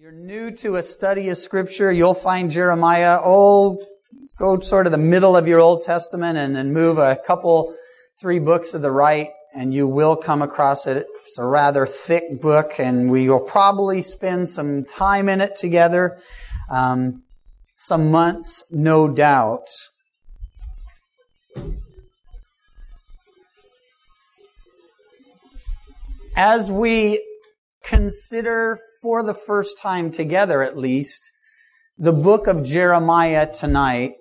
You're new to a study of Scripture, you'll find Jeremiah, go sort of the middle of your Old Testament and then move a couple, 3 books to the right, and you will come across it. It's a rather thick book, and we will probably spend some time in it together, some months, no doubt. As we consider for the first time together, at least, the book of Jeremiah tonight,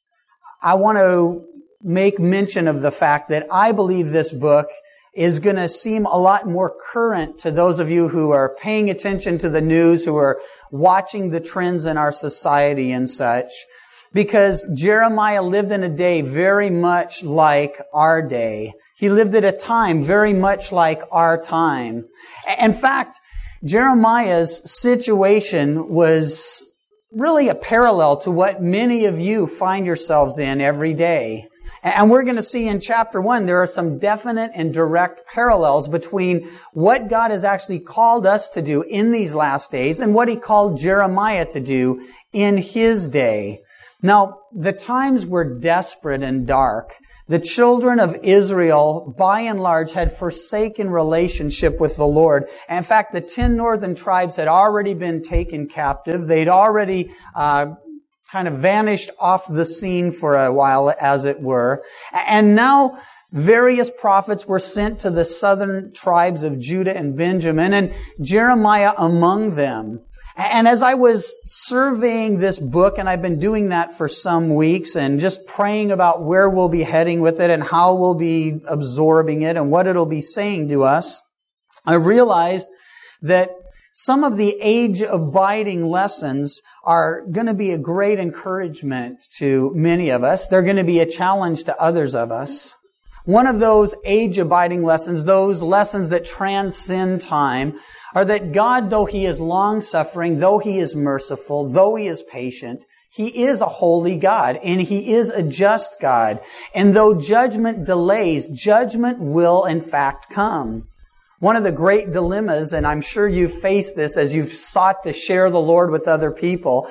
I want to make mention of the fact that I believe this book is going to seem a lot more current to those of you who are paying attention to the news, who are watching the trends in our society and such, because Jeremiah lived in a day very much like our day. He lived at a time very much like our time. In fact, Jeremiah's situation was really a parallel to what many of you find yourselves in every day. And we're going to see in chapter 1, there are some definite and direct parallels between what God has actually called us to do in these last days and what He called Jeremiah to do in his day. Now, the times were desperate and dark. The children of Israel, by and large, had forsaken relationship with the Lord. And in fact, the 10 northern tribes had already been taken captive. They'd already kind of vanished off the scene for a while, as it were. And now various prophets were sent to the southern tribes of Judah and Benjamin, and Jeremiah among them. And as I was surveying this book, and I've been doing that for some weeks, and just praying about where we'll be heading with it and how we'll be absorbing it and what it'll be saying to us, I realized that some of the age-abiding lessons are going to be a great encouragement to many of us. They're going to be a challenge to others of us. One of those age-abiding lessons, those lessons that transcend time, are that God, though He is long-suffering, though He is merciful, though He is patient, He is a holy God, and He is a just God. And though judgment delays, judgment will in fact come. One of the great dilemmas, and I'm sure you've faced this as you've sought to share the Lord with other people,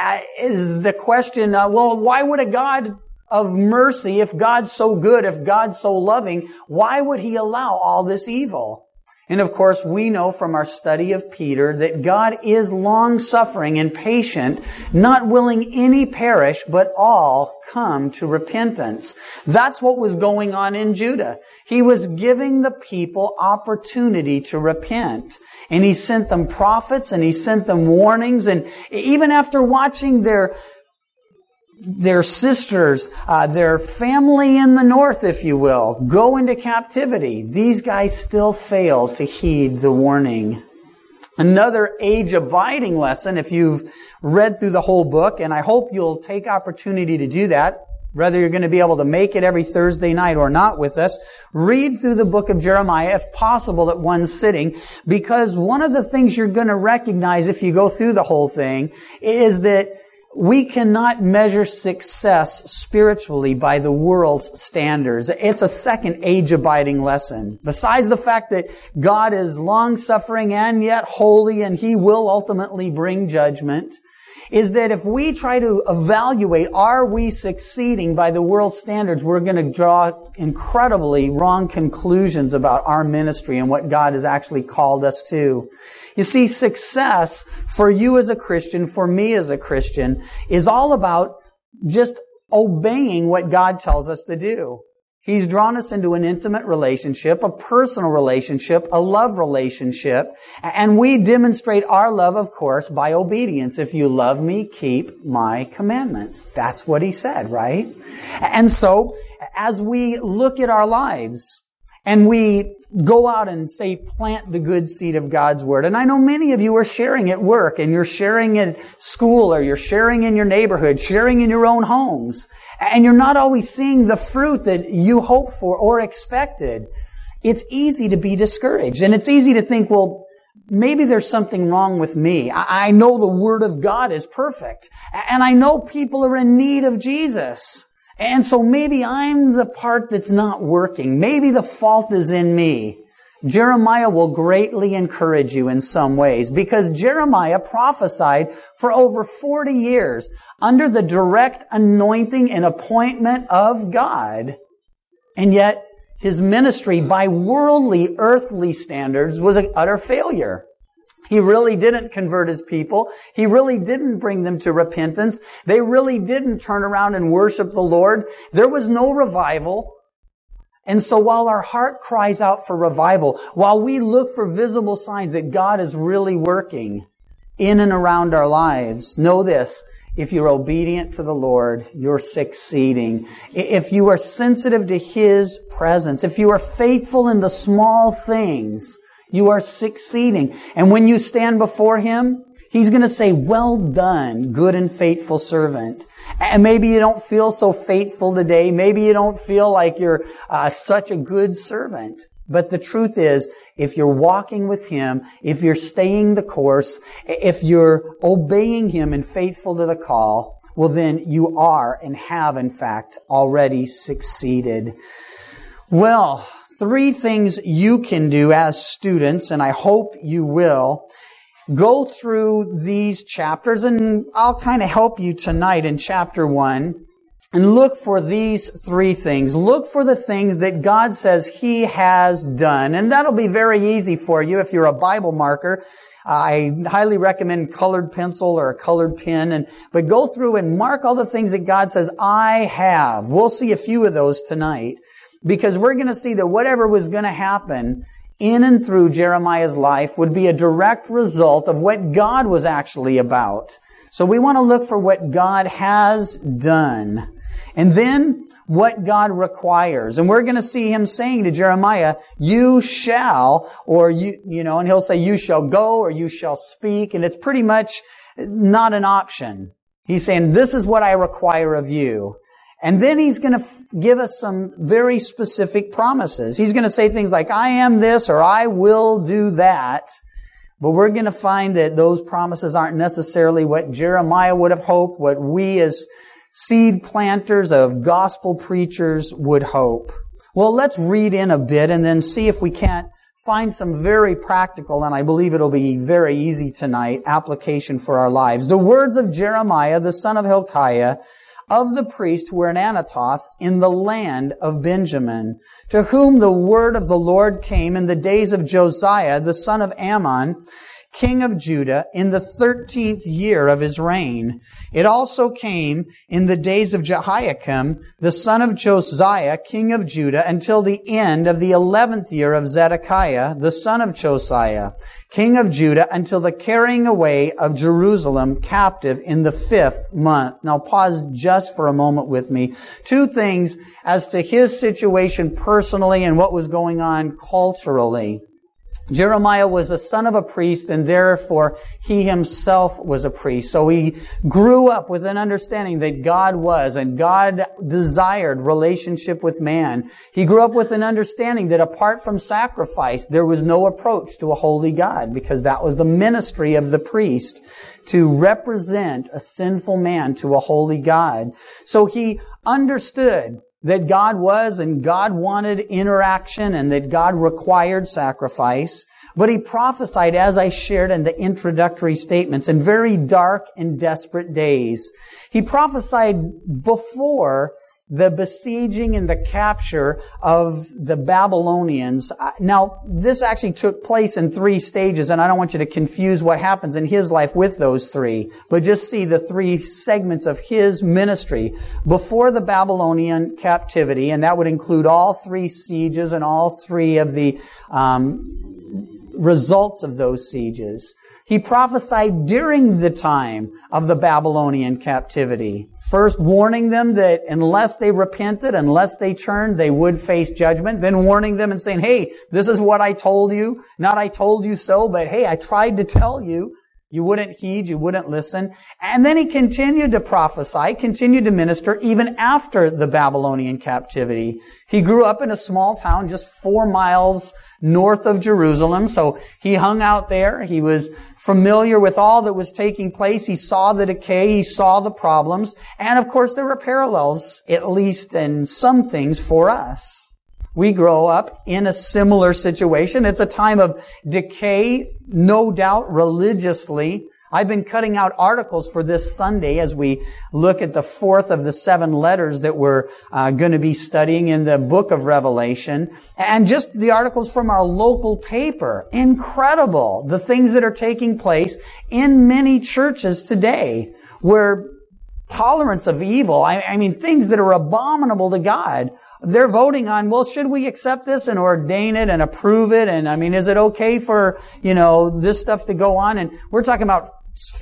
is the question, why would a God of mercy, if God's so good, if God's so loving, why would He allow all this evil? And of course, we know from our study of Peter that God is long-suffering and patient, not willing any perish, but all come to repentance. That's what was going on in Judah. He was giving the people opportunity to repent. And He sent them prophets and He sent them warnings. And even after watching their sisters, their family in the north, if you will, go into captivity, these guys still fail to heed the warning. Another age-abiding lesson, if you've read through the whole book, and I hope you'll take opportunity to do that, whether you're going to be able to make it every Thursday night or not with us, read through the book of Jeremiah, if possible, at one sitting, because one of the things you're going to recognize if you go through the whole thing is that we cannot measure success spiritually by the world's standards. It's a second age-abiding lesson. Besides the fact that God is long-suffering and yet holy, and He will ultimately bring judgment, is that if we try to evaluate, are we succeeding by the world's standards, we're going to draw incredibly wrong conclusions about our ministry and what God has actually called us to. You see, success for you as a Christian, for me as a Christian, is all about just obeying what God tells us to do. He's drawn us into an intimate relationship, a personal relationship, a love relationship, and we demonstrate our love, of course, by obedience. If you love me, keep my commandments. That's what He said, right? And so, as we look at our lives, and we go out and say, plant the good seed of God's Word. And I know many of you are sharing at work, and you're sharing at school, or you're sharing in your neighborhood, sharing in your own homes. And you're not always seeing the fruit that you hoped for or expected. It's easy to be discouraged. And it's easy to think, well, maybe there's something wrong with me. I know the Word of God is perfect. And I know people are in need of Jesus. And so maybe I'm the part that's not working. Maybe the fault is in me. Jeremiah will greatly encourage you in some ways because Jeremiah prophesied for over 40 years under the direct anointing and appointment of God. And yet his ministry by worldly, earthly standards was an utter failure. He really didn't convert his people. He really didn't bring them to repentance. They really didn't turn around and worship the Lord. There was no revival. And so while our heart cries out for revival, while we look for visible signs that God is really working in and around our lives, know this: if you're obedient to the Lord, you're succeeding. If you are sensitive to His presence, if you are faithful in the small things, you are succeeding. And when you stand before Him, He's going to say, "Well done, good and faithful servant." And maybe you don't feel so faithful today. Maybe you don't feel like you're such a good servant. But the truth is, if you're walking with Him, if you're staying the course, if you're obeying Him and faithful to the call, well then you are and have in fact already succeeded. Well, 3 things you can do as students, and I hope you will. Go through these chapters, and I'll kind of help you tonight in chapter 1. And look for these 3 things. Look for the things that God says He has done. And that'll be very easy for you if you're a Bible marker. I highly recommend colored pencil or a colored pen. But go through and mark all the things that God says, "I have." We'll see a few of those tonight. Because we're going to see that whatever was going to happen in and through Jeremiah's life would be a direct result of what God was actually about. So we want to look for what God has done. And then what God requires. And we're going to see Him saying to Jeremiah, "You shall," or and He'll say, "You shall go," or "You shall speak." And it's pretty much not an option. He's saying, "This is what I require of you." And then He's going to give us some very specific promises. He's going to say things like, "I am this," or "I will do that." But we're going to find that those promises aren't necessarily what Jeremiah would have hoped, what we as seed planters of gospel preachers would hope. Well, let's read in a bit and then see if we can't find some very practical, and I believe it'll be very easy tonight, application for our lives. The words of Jeremiah, the son of Hilkiah, of the priest who were in Anathoth in the land of Benjamin, to whom the word of the Lord came in the days of Josiah, the son of Ammon, king of Judah, in the 13th year of his reign. It also came in the days of Jehoiakim, the son of Josiah, king of Judah, until the end of the 11th year of Zedekiah, the son of Josiah, king of Judah, until the carrying away of Jerusalem captive in the 5th month. Now pause just for a moment with me. 2 things as to his situation personally and what was going on culturally. Jeremiah was the son of a priest, and therefore he himself was a priest. So he grew up with an understanding that God was, and God desired relationship with man. He grew up with an understanding that apart from sacrifice, there was no approach to a holy God, because that was the ministry of the priest, to represent a sinful man to a holy God. So he understood that God was and God wanted interaction and that God required sacrifice. But he prophesied, as I shared in the introductory statements, in very dark and desperate days. He prophesied before the besieging and the capture of the Babylonians. Now, this actually took place in 3 stages, and I don't want you to confuse what happens in his life with those 3, but just see the 3 segments of his ministry before the Babylonian captivity, and that would include all 3 sieges and all 3 of the results of those sieges. He prophesied during the time of the Babylonian captivity, first warning them that unless they repented, unless they turned, they would face judgment. Then warning them and saying, "Hey, this is what I told you. Not I told you so, but hey, I tried to tell you. You wouldn't heed, you wouldn't listen." And then he continued to prophesy, continued to minister even after the Babylonian captivity. He grew up in a small town just 4 miles north of Jerusalem, so he hung out there. He was familiar with all that was taking place. He saw the decay, he saw the problems, and of course there were parallels, at least in some things, for us. We grow up in a similar situation. It's a time of decay, no doubt, religiously. I've been cutting out articles for this Sunday as we look at the fourth of the 7 letters that we're going to be studying in the book of Revelation. And just the articles from our local paper. Incredible. The things that are taking place in many churches today where tolerance of evil, I mean, things that are abominable to God, they're voting on, well, should we accept this and ordain it and approve it? And I mean, is it okay for, this stuff to go on? And we're talking about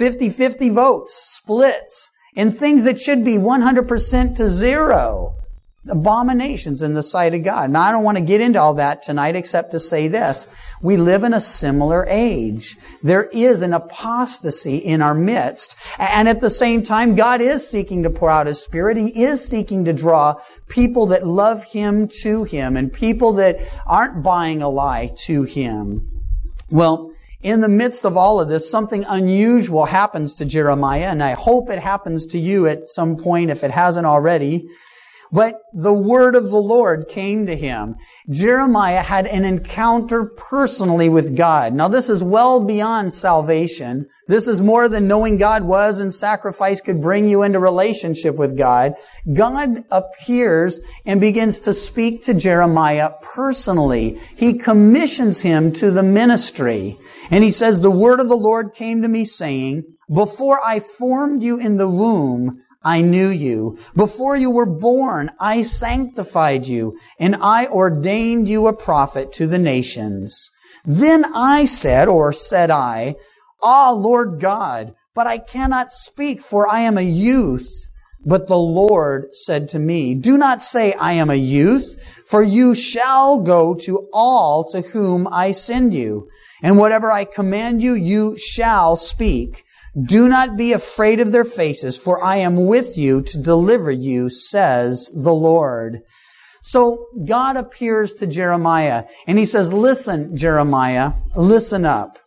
50-50 votes, splits, and things that should be 100% to 0. Abominations in the sight of God. Now, I don't want to get into all that tonight except to say this. We live in a similar age. There is an apostasy in our midst. And at the same time, God is seeking to pour out His Spirit. He is seeking to draw people that love Him to Him and people that aren't buying a lie to Him. Well, in the midst of all of this, something unusual happens to Jeremiah, and I hope it happens to you at some point if it hasn't already. But the word of the Lord came to him. Jeremiah had an encounter personally with God. Now, this is well beyond salvation. This is more than knowing God was and sacrifice could bring you into relationship with God. God appears and begins to speak to Jeremiah personally. He commissions him to the ministry. And he says, "The word of the Lord came to me saying, before I formed you in the womb, I knew you. Before you were born, I sanctified you, and I ordained you a prophet to the nations. Then I said, or said I, Ah, Lord God, but I cannot speak, for I am a youth. But the Lord said to me, Do not say, I am a youth, for you shall go to all to whom I send you. And whatever I command you, you shall speak. Do not be afraid of their faces, for I am with you to deliver you, says the Lord." So God appears to Jeremiah and He says, "Listen, Jeremiah, listen up.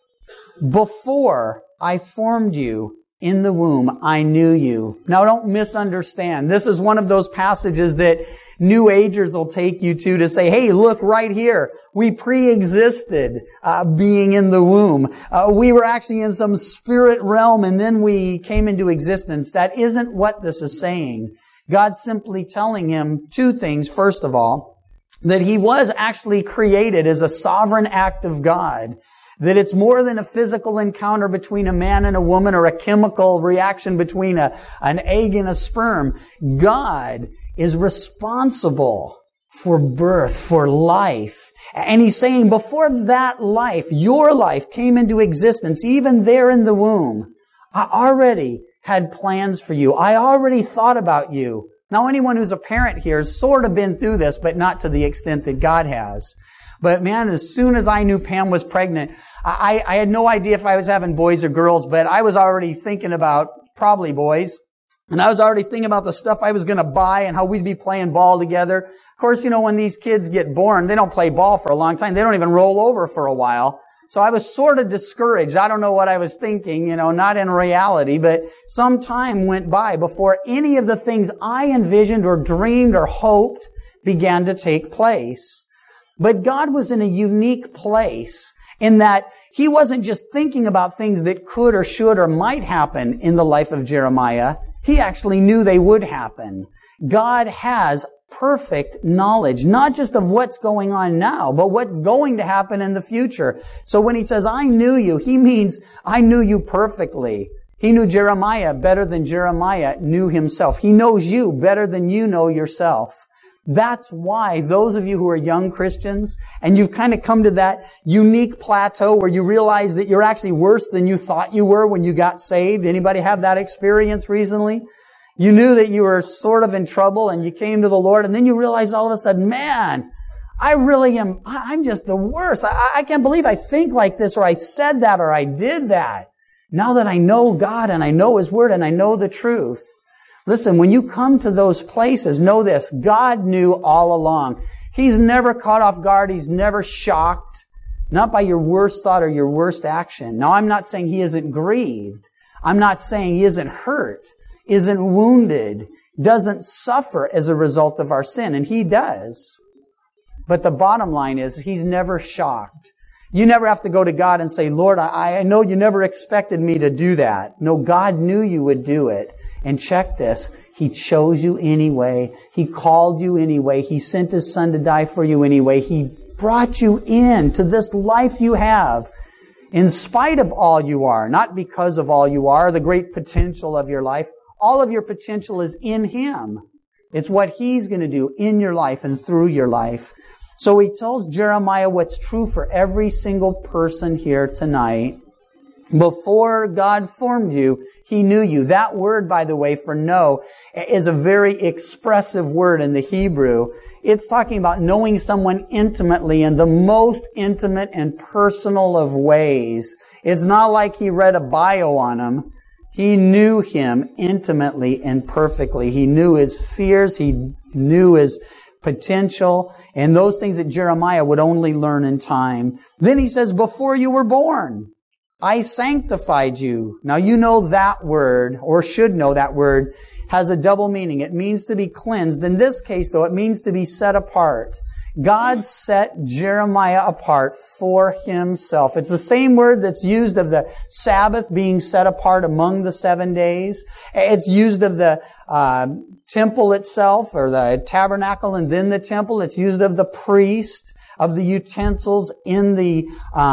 Before I formed you in the womb, I knew you." Now don't misunderstand. This is one of those passages that New Agers will take you to say, hey, look right here. We pre-existed being in the womb. We were actually in some spirit realm and then we came into existence. That isn't what this is saying. God's simply telling him 2 things. First of all, that he was actually created as a sovereign act of God. That it's more than a physical encounter between a man and a woman or a chemical reaction between an egg and a sperm. God is responsible for birth, for life. And He's saying before that life, your life came into existence, even there in the womb, I already had plans for you. I already thought about you. Now, anyone who's a parent here has sort of been through this, but not to the extent that God has. But man, as soon as I knew Pam was pregnant, I had no idea if I was having boys or girls, but I was already thinking about probably boys. And I was already thinking about the stuff I was going to buy and how we'd be playing ball together. Of course, when these kids get born, they don't play ball for a long time. They don't even roll over for a while. So I was sort of discouraged. I don't know what I was thinking, not in reality, but some time went by before any of the things I envisioned or dreamed or hoped began to take place. But God was in a unique place in that He wasn't just thinking about things that could or should or might happen in the life of Jeremiah. He actually knew they would happen. God has perfect knowledge, not just of what's going on now, but what's going to happen in the future. So when He says, I knew you, He means I knew you perfectly. He knew Jeremiah better than Jeremiah knew himself. He knows you better than you know yourself. That's why those of you who are young Christians and you've kind of come to that unique plateau where you realize that you're actually worse than you thought you were when you got saved. Anybody have that experience recently? You knew that you were sort of in trouble and you came to the Lord and then you realize all of a sudden, man, I'm just the worst. I can't believe I think like this or I said that or I did that. Now that I know God and I know His Word and I know the truth. Listen, when you come to those places, know this, God knew all along. He's never caught off guard. He's never shocked, not by your worst thought or your worst action. Now, I'm not saying He isn't grieved. I'm not saying He isn't hurt, isn't wounded, doesn't suffer as a result of our sin, and He does. But the bottom line is, He's never shocked. You never have to go to God and say, Lord, I know you never expected me to do that. No, God knew you would do it. And check this. He chose you anyway. He called you anyway. He sent His Son to die for you anyway. He brought you in to this life you have in spite of all you are, not because of all you are, the great potential of your life. All of your potential is in Him. It's what He's going to do in your life and through your life. So He tells Jeremiah what's true for every single person here tonight. Before God formed you, He knew you. That word, by the way, for know, is a very expressive word in the Hebrew. It's talking about knowing someone intimately in the most intimate and personal of ways. It's not like He read a bio on him. He knew him intimately and perfectly. He knew his fears. He knew his potential and those things that Jeremiah would only learn in time. Then He says, before you were born, I sanctified you. Now you know that word, or should know that word, has a double meaning. It means to be cleansed. In this case, though, it means to be set apart. God set Jeremiah apart for Himself. It's the same word that's used of the Sabbath being set apart among the 7 days. It's used of the temple itself, or the tabernacle and then the temple. It's used of the priest, of the utensils in the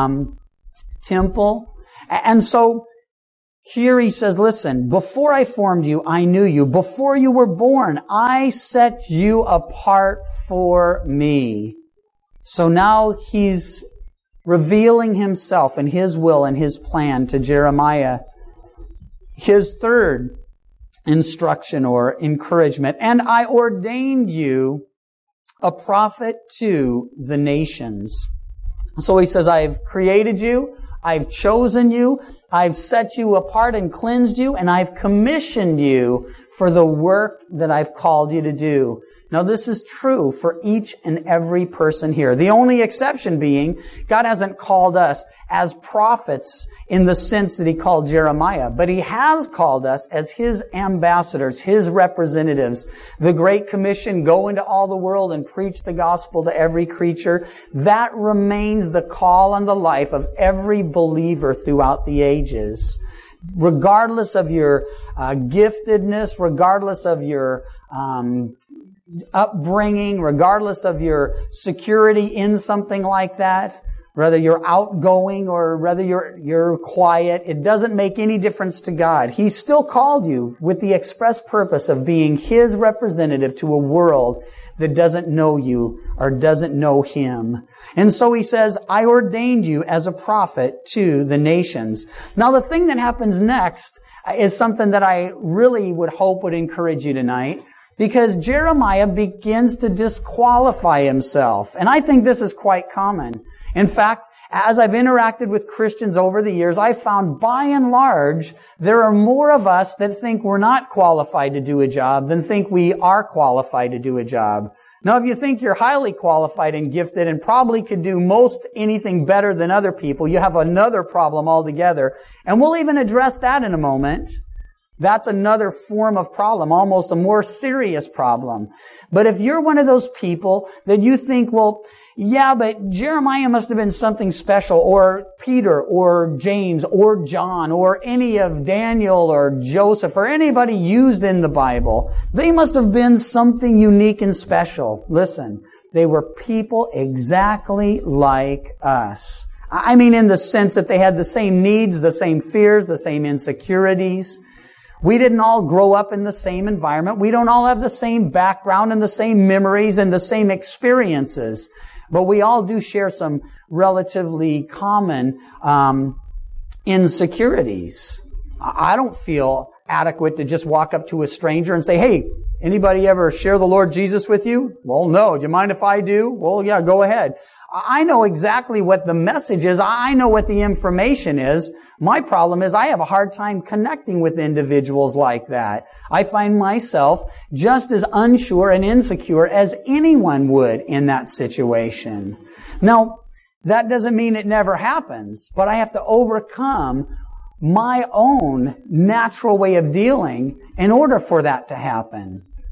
temple. And so here He says, listen, before I formed you, I knew you. Before you were born, I set you apart for Me. So now He's revealing Himself and His will and His plan to Jeremiah. His third instruction or encouragement, and I ordained you a prophet to the nations. So He says, I've created you. I've chosen you, I've set you apart and cleansed you, and I've commissioned you for the work that I've called you to do. Now this is true for each and every person here. The only exception being, God hasn't called us as prophets in the sense that He called Jeremiah, but He has called us as His ambassadors, His representatives. The Great Commission, go into all the world and preach the gospel to every creature. That remains the call on the life of every believer throughout the ages. Regardless of your giftedness, regardless of your upbringing, regardless of your security in something like that, whether you're outgoing or whether you're quiet, it doesn't make any difference to God. He still called you with the express purpose of being His representative to a world that doesn't know you or doesn't know Him. And so He says, I ordained you as a prophet to the nations. Now the thing that happens next is something that I really would hope would encourage you tonight, because Jeremiah begins to disqualify himself. And I think this is quite common. In fact, as I've interacted with Christians over the years, I've found by and large, there are more of us that think we're not qualified to do a job than think we are qualified to do a job. Now, if you think you're highly qualified and gifted and probably could do most anything better than other people, you have another problem altogether. And we'll even address that in a moment. That's another form of problem, almost a more serious problem. But if you're one of those people that you think, well, yeah, but Jeremiah must have been something special, or Peter, or James, or John, or any of Daniel, or Joseph, or anybody used in the Bible, they must have been something unique and special. Listen, they were people exactly like us. I mean, in the sense that they had the same needs, the same fears, the same insecurities. We didn't all grow up in the same environment. We don't all have the same background and the same memories and the same experiences. But we all do share some relatively common insecurities. I don't feel adequate to just walk up to a stranger and say, hey, anybody ever share the Lord Jesus with you? Well, no. Do you mind if I do? Well, yeah, go ahead. I know exactly what the message is. I know what the information is. My problem is I have a hard time connecting with individuals like that. I find myself just as unsure and insecure as anyone would in that situation. Now, that doesn't mean it never happens, but I have to overcome my own natural way of dealing in order for that to happen.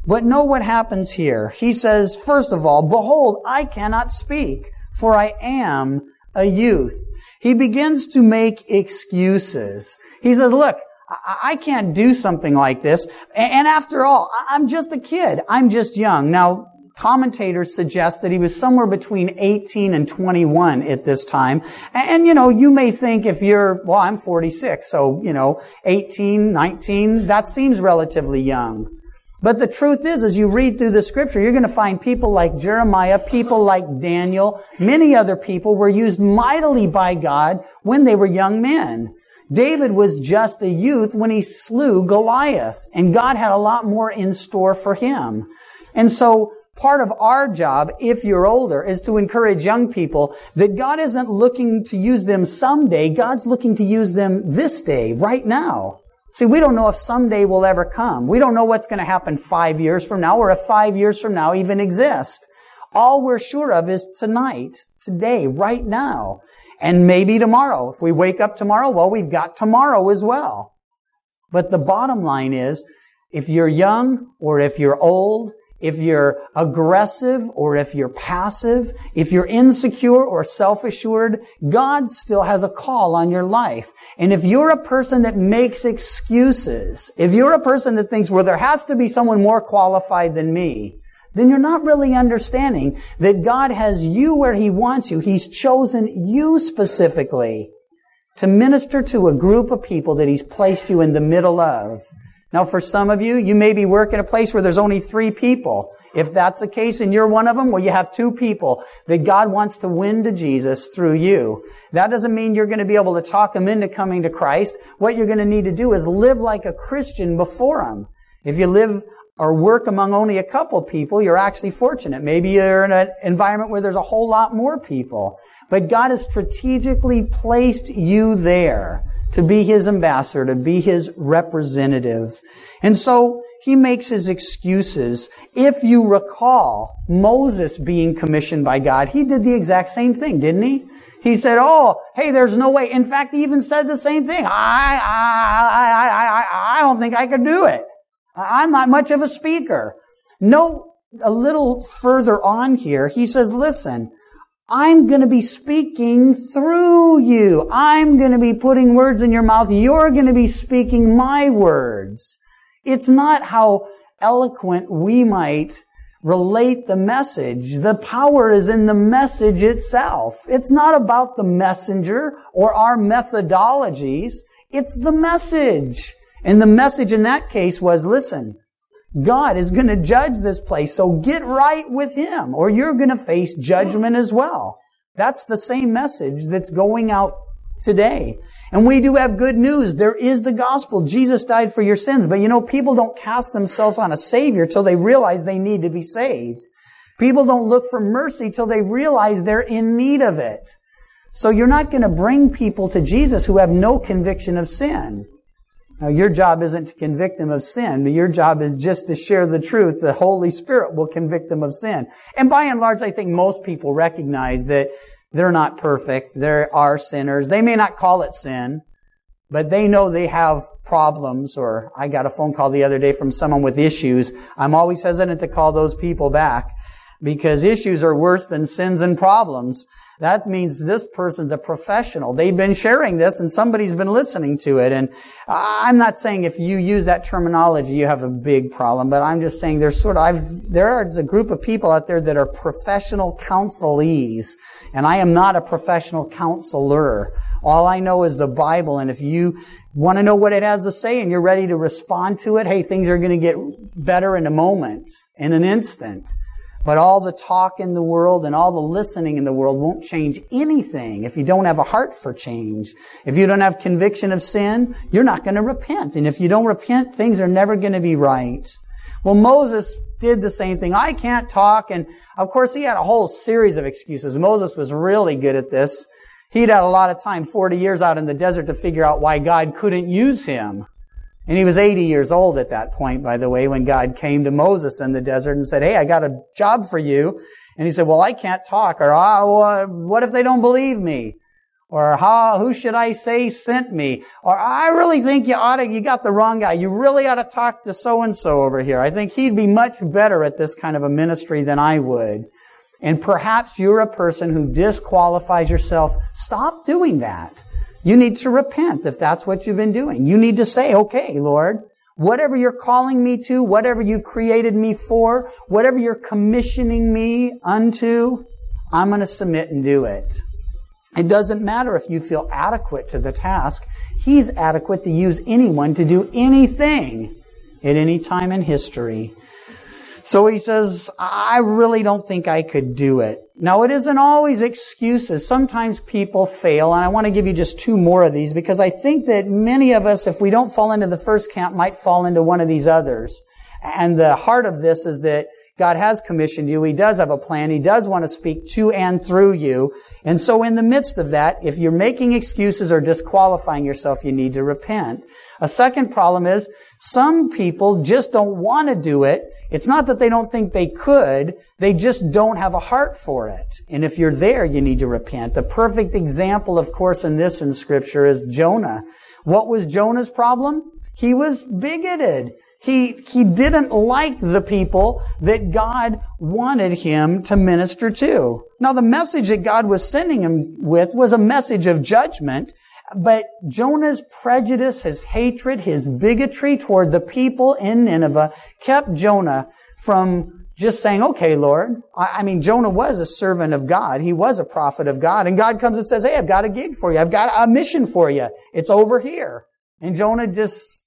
But know what happens here. He says, first of all, behold, I cannot speak, for I am a youth. He begins to make excuses. He says, look, I can't do something like this. And after all, I'm just a kid. I'm just young. Now, commentators suggest that he was somewhere between 18 and 21 at this time. And you may think if I'm 46, so, 18, 19, that seems relatively young. But the truth is, as you read through the scripture, you're going to find people like Jeremiah, people like Daniel, many other people were used mightily by God when they were young men. David was just a youth when he slew Goliath, and God had a lot more in store for him. And so part of our job, if you're older, is to encourage young people that God isn't looking to use them someday. God's looking to use them this day, right now. See, we don't know if someday will ever come. We don't know what's going to happen 5 years from now or if 5 years from now even exist. All we're sure of is tonight, today, right now. And maybe tomorrow. If we wake up tomorrow, well, we've got tomorrow as well. But the bottom line is, if you're young or if you're old, if you're aggressive or if you're passive, if you're insecure or self-assured, God still has a call on your life. And if you're a person that makes excuses, if you're a person that thinks, well, there has to be someone more qualified than me, then you're not really understanding that God has you where He wants you. He's chosen you specifically to minister to a group of people that He's placed you in the middle of. Now, for some of you, you may be working a place where there's only 3 people. If that's the case and you're one of them, well, you have 2 people that God wants to win to Jesus through you. That doesn't mean you're going to be able to talk them into coming to Christ. What you're going to need to do is live like a Christian before them. If you live or work among only a couple people, you're actually fortunate. Maybe you're in an environment where there's a whole lot more people. But God has strategically placed you there to be His ambassador, to be His representative. And so He makes His excuses. If you recall Moses being commissioned by God, he did the exact same thing, didn't he? He said, oh, hey, there's no way. In fact, he even said the same thing. I don't think I could do it. I'm not much of a speaker. No, a little further on here, he says, listen, I'm going to be speaking through you. I'm going to be putting words in your mouth. You're going to be speaking my words. It's not how eloquent we might relate the message. The power is in the message itself. It's not about the messenger or our methodologies. It's the message. And the message in that case was, listen, God is going to judge this place, so get right with Him, or you're going to face judgment as well. That's the same message that's going out today. And we do have good news. There is the gospel. Jesus died for your sins. But people don't cast themselves on a Savior till they realize they need to be saved. People don't look for mercy till they realize they're in need of it. So you're not going to bring people to Jesus who have no conviction of sin. Now, your job isn't to convict them of sin, but your job is just to share the truth. The Holy Spirit will convict them of sin. And by and large, I think most people recognize that they're not perfect. There are sinners. They may not call it sin, but they know they have problems. Or I got a phone call the other day from someone with issues. I'm always hesitant to call those people back because issues are worse than sins and problems. That means this person's a professional. They've been sharing this and somebody's been listening to it. And I'm not saying if you use that terminology, you have a big problem, but I'm just saying there's a group of people out there that are professional counselees. And I am not a professional counselor. All I know is the Bible. And if you want to know what it has to say and you're ready to respond to it, hey, things are going to get better in a moment, in an instant. But all the talk in the world and all the listening in the world won't change anything if you don't have a heart for change. If you don't have conviction of sin, you're not going to repent. And if you don't repent, things are never going to be right. Well, Moses did the same thing. I can't talk. And of course, he had a whole series of excuses. Moses was really good at this. He'd had a lot of time, 40 years out in the desert, to figure out why God couldn't use him. And he was 80 years old at that point, by the way, when God came to Moses in the desert and said, hey, I got a job for you. And he said, well, I can't talk. Or, what if they don't believe me? Or who should I say sent me? Or I really think you got the wrong guy. You really ought to talk to so-and-so over here. I think he'd be much better at this kind of a ministry than I would. And perhaps you're a person who disqualifies yourself. Stop doing that. You need to repent if that's what you've been doing. You need to say, okay, Lord, whatever you're calling me to, whatever you've created me for, whatever you're commissioning me unto, I'm going to submit and do it. It doesn't matter if you feel adequate to the task. He's adequate to use anyone to do anything at any time in history. So he says, I really don't think I could do it. Now, it isn't always excuses. Sometimes people fail, and I want to give you just 2 more of these because I think that many of us, if we don't fall into the first camp, might fall into one of these others. And the heart of this is that God has commissioned you. He does have a plan. He does want to speak to and through you. And so in the midst of that, if you're making excuses or disqualifying yourself, you need to repent. A second problem is some people just don't want to do it. It's not that they don't think they could. They just don't have a heart for it. And if you're there, you need to repent. The perfect example, of course, in Scripture is Jonah. What was Jonah's problem? He was bigoted. He didn't like the people that God wanted him to minister to. Now, the message that God was sending him with was a message of judgment, but Jonah's prejudice, his hatred, his bigotry toward the people in Nineveh kept Jonah from just saying, okay, Lord. I mean, Jonah was a servant of God. He was a prophet of God. And God comes and says, hey, I've got a gig for you. I've got a mission for you. It's over here. And Jonah just,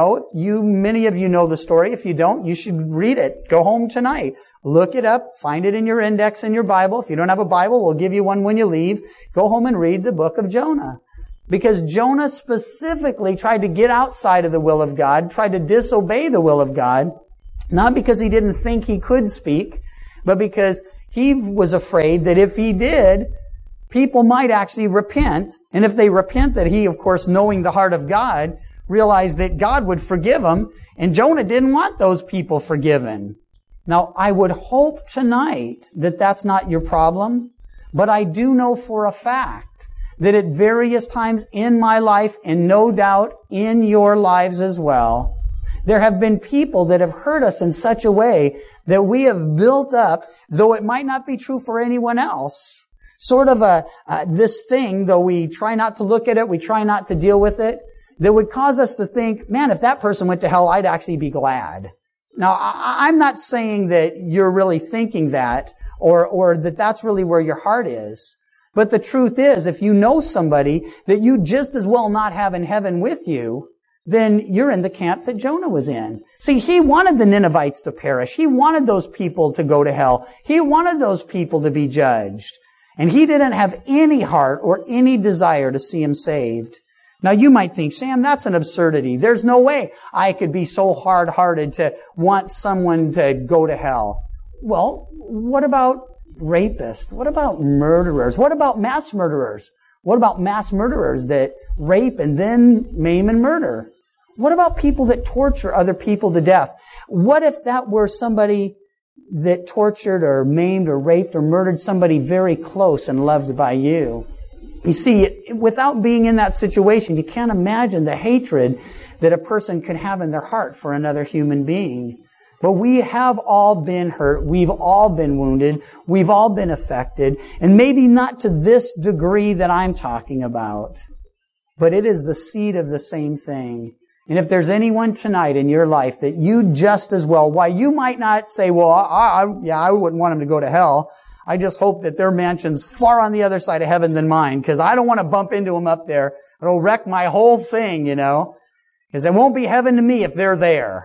many of you know the story. If you don't, you should read it. Go home tonight. Look it up. Find it in your index in your Bible. If you don't have a Bible, we'll give you one when you leave. Go home and read the book of Jonah. Because Jonah specifically tried to get outside of the will of God, tried to disobey the will of God, not because he didn't think he could speak, but because he was afraid that if he did, people might actually repent. And if they repent, that he, of course, knowing the heart of God, realized that God would forgive them. And Jonah didn't want those people forgiven. Now, I would hope tonight that that's not your problem. But I do know for a fact that at various times in my life, and no doubt in your lives as well, there have been people that have hurt us in such a way that we have built up, though it might not be true for anyone else, sort of this thing, though we try not to look at it, we try not to deal with it, that would cause us to think, man, if that person went to hell, I'd actually be glad. Now, I'm not saying that you're really thinking that, or that that's really where your heart is. But the truth is, if you know somebody that you just as well not have in heaven with you, then you're in the camp that Jonah was in. See, he wanted the Ninevites to perish. He wanted those people to go to hell. He wanted those people to be judged. And he didn't have any heart or any desire to see them saved. Now, you might think, Sam, that's an absurdity. There's no way I could be so hard-hearted to want someone to go to hell. Well, what about rapists? What about murderers? What about mass murderers? What about mass murderers that rape and then maim and murder? What about people that torture other people to death? What if that were somebody that tortured or maimed or raped or murdered somebody very close and loved by you? You see, without being in that situation, you can't imagine the hatred that a person could have in their heart for another human being. But we have all been hurt. We've all been wounded. We've all been affected. And maybe not to this degree that I'm talking about. But it is the seed of the same thing. And if there's anyone tonight in your life that you just as well, why you might not say, well, I wouldn't want them to go to hell. I just hope that their mansion's far on the other side of heaven than mine, because I don't want to bump into them up there. It'll wreck my whole thing, because it won't be heaven to me if they're there.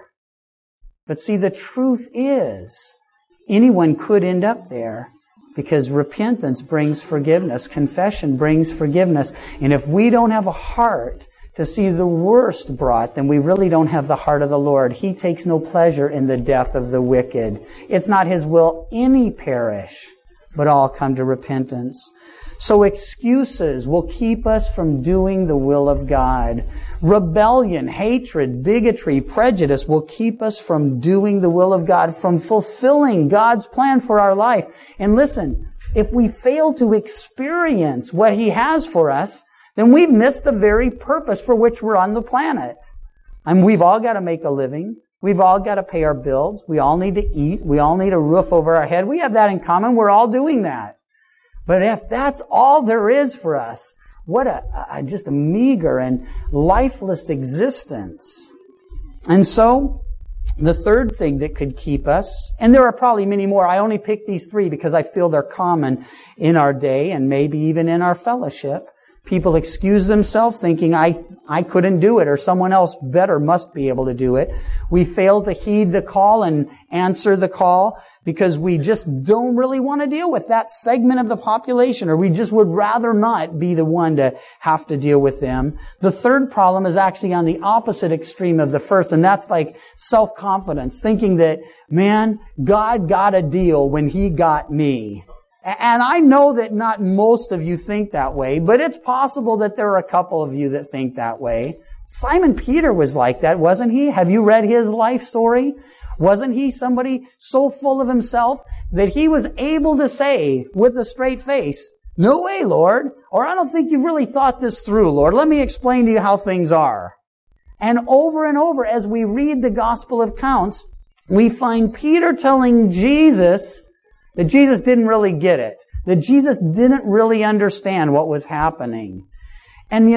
But see, the truth is, anyone could end up there, because repentance brings forgiveness. Confession brings forgiveness. And if we don't have a heart to see the worst brought, then we really don't have the heart of the Lord. He takes no pleasure in the death of the wicked. It's not His will any perish, but all come to repentance. So excuses will keep us from doing the will of God. Rebellion, hatred, bigotry, prejudice will keep us from doing the will of God, from fulfilling God's plan for our life. And listen, if we fail to experience what He has for us, then we've missed the very purpose for which we're on the planet. And we've all got to make a living. We've all got to pay our bills. We all need to eat. We all need a roof over our head. We have that in common. We're all doing that. But if that's all there is for us, what just a meager and lifeless existence. And so, the third thing that could keep us, and there are probably many more, I only picked these three because I feel they're common in our day and maybe even in our fellowship. People excuse themselves thinking, I couldn't do it, or someone else better must be able to do it. We fail to heed the call and answer the call because we just don't really want to deal with that segment of the population, or we just would rather not be the one to have to deal with them. The third problem is actually on the opposite extreme of the first, and that's like self-confidence, thinking that, man, God got a deal when He got me. And I know that not most of you think that way, but it's possible that there are a couple of you that think that way. Simon Peter was like that, wasn't he? Have you read his life story? Wasn't he somebody so full of himself that he was able to say with a straight face, "No way, Lord," or "I don't think you've really thought this through, Lord. Let me explain to you how things are." And over, as we read the Gospel accounts, we find Peter telling Jesus that Jesus didn't really get it. That Jesus didn't really understand what was happening. And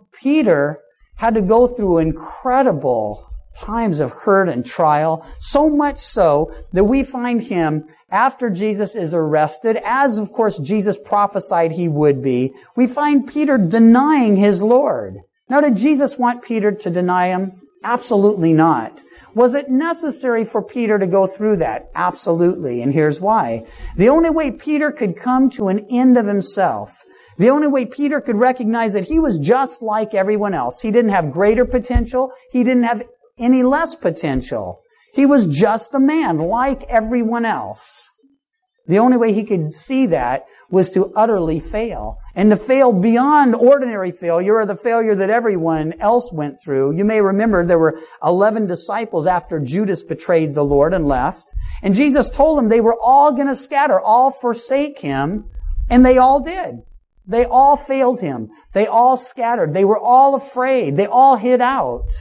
Peter had to go through incredible times of hurt and trial, so much so that we find him, after Jesus is arrested, as of course Jesus prophesied he would be, we find Peter denying his Lord. Now, did Jesus want Peter to deny him? Absolutely not. Was it necessary for Peter to go through that? Absolutely. And here's why. The only way Peter could come to an end of himself, the only way Peter could recognize that he was just like everyone else. He didn't have greater potential. He didn't have any less potential. He was just a man like everyone else. The only way he could see that was to utterly fail. And to fail beyond ordinary failure, or the failure that everyone else went through. You may remember there were 11 disciples after Judas betrayed the Lord and left. And Jesus told them they were all going to scatter, all forsake Him. And they all did. They all failed Him. They all scattered. They were all afraid. They all hid out.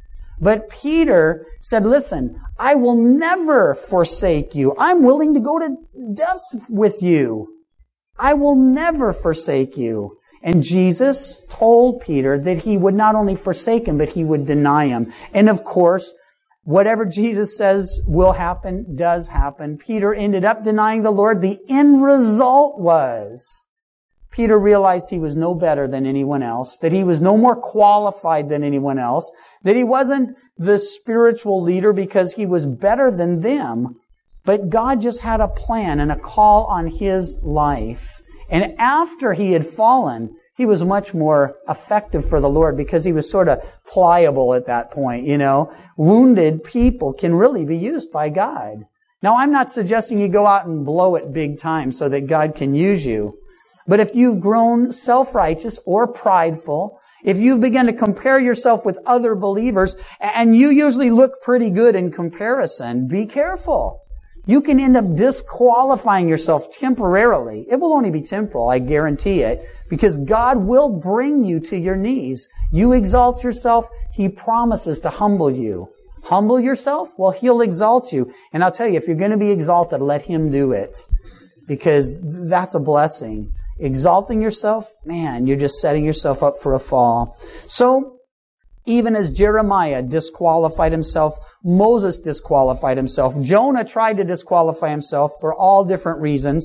But Peter said, "Listen, I will never forsake you. I'm willing to go to death with you. I will never forsake you." And Jesus told Peter that He would not only forsake him, but He would deny him. And of course, whatever Jesus says will happen, does happen. Peter ended up denying the Lord. The end result was Peter realized he was no better than anyone else, that he was no more qualified than anyone else, that he wasn't the spiritual leader because he was better than them, but God just had a plan and a call on his life. And after he had fallen, he was much more effective for the Lord because he was sort of pliable at that point, Wounded people can really be used by God. Now, I'm not suggesting you go out and blow it big time so that God can use you. But if you've grown self-righteous or prideful, if you've begun to compare yourself with other believers, and you usually look pretty good in comparison, be careful. You can end up disqualifying yourself temporarily. It will only be temporal, I guarantee it, because God will bring you to your knees. You exalt yourself, He promises to humble you. Humble yourself? Well, He'll exalt you. And I'll tell you, if you're going to be exalted, let Him do it, because that's a blessing. Exalting yourself, man, you're just setting yourself up for a fall. So, even as Jeremiah disqualified himself, Moses disqualified himself, Jonah tried to disqualify himself for all different reasons,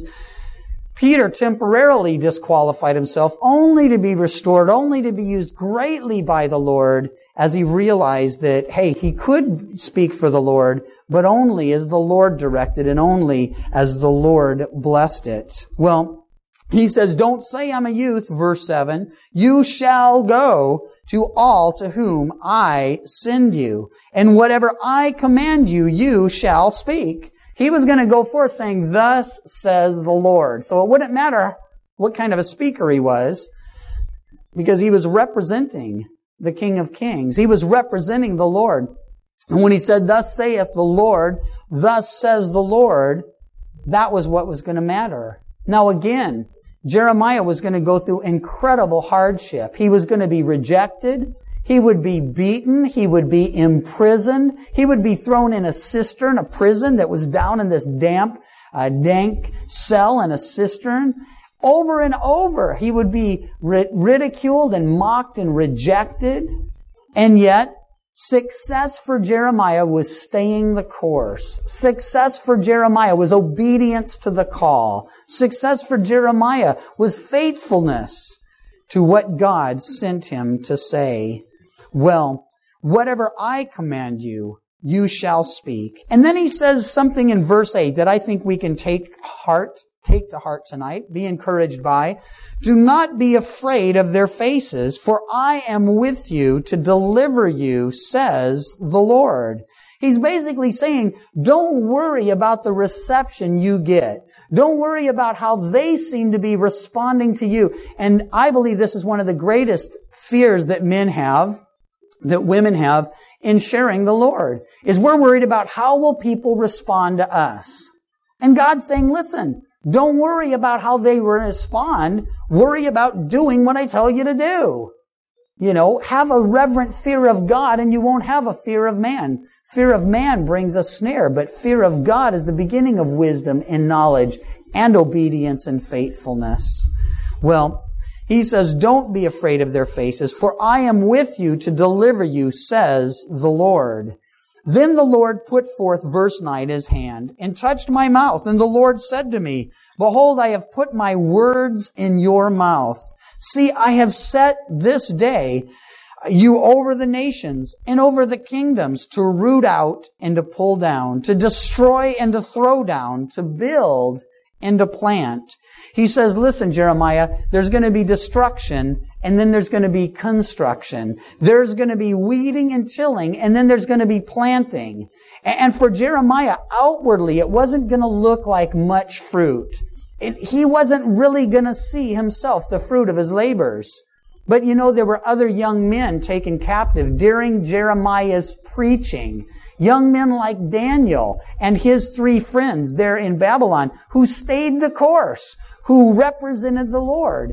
Peter temporarily disqualified himself only to be restored, only to be used greatly by the Lord as he realized that, hey, he could speak for the Lord, but only as the Lord directed and only as the Lord blessed it. Well, he says, "Don't say I'm a youth," verse 7. "You shall go to all to whom I send you. And whatever I command you, you shall speak." He was going to go forth saying, "Thus says the Lord." So it wouldn't matter what kind of a speaker he was, because he was representing the King of Kings. He was representing the Lord. And when he said, "Thus saith the Lord," "Thus says the Lord," that was what was going to matter. Now again, Jeremiah was going to go through incredible hardship. He was going to be rejected. He would be beaten. He would be imprisoned. He would be thrown in a cistern, a prison that was down in this dank cell in a cistern. Over and over, he would be ridiculed and mocked and rejected. And yet, success for Jeremiah was staying the course. Success for Jeremiah was obedience to the call. Success for Jeremiah was faithfulness to what God sent him to say. Well, whatever I command you, you shall speak. And then he says something in verse 8 that I think we can take to heart tonight, be encouraged by. Do not be afraid of their faces, for I am with you to deliver you, says the Lord. He's basically saying, don't worry about the reception you get. Don't worry about how they seem to be responding to you. And I believe this is one of the greatest fears that men have, that women have in sharing the Lord, is we're worried about how will people respond to us. And God's saying, listen, don't worry about how they respond. Worry about doing what I tell you to do. Have a reverent fear of God and you won't have a fear of man. Fear of man brings a snare, but fear of God is the beginning of wisdom and knowledge and obedience and faithfulness. Well, he says, don't be afraid of their faces, for I am with you to deliver you, says the Lord. Then the Lord put forth, verse 9, his hand and touched my mouth. And the Lord said to me, behold, I have put my words in your mouth. See, I have set this day you over the nations and over the kingdoms to root out and to pull down, to destroy and to throw down, to build and to plant. He says, listen, Jeremiah, there's going to be destruction and then there's going to be construction. There's going to be weeding and tilling and then there's going to be planting. And for Jeremiah, outwardly, it wasn't going to look like much fruit. He wasn't really going to see himself the fruit of his labors. But there were other young men taken captive during Jeremiah's preaching. Young men like Daniel and his 3 friends there in Babylon who stayed the course, who represented the Lord.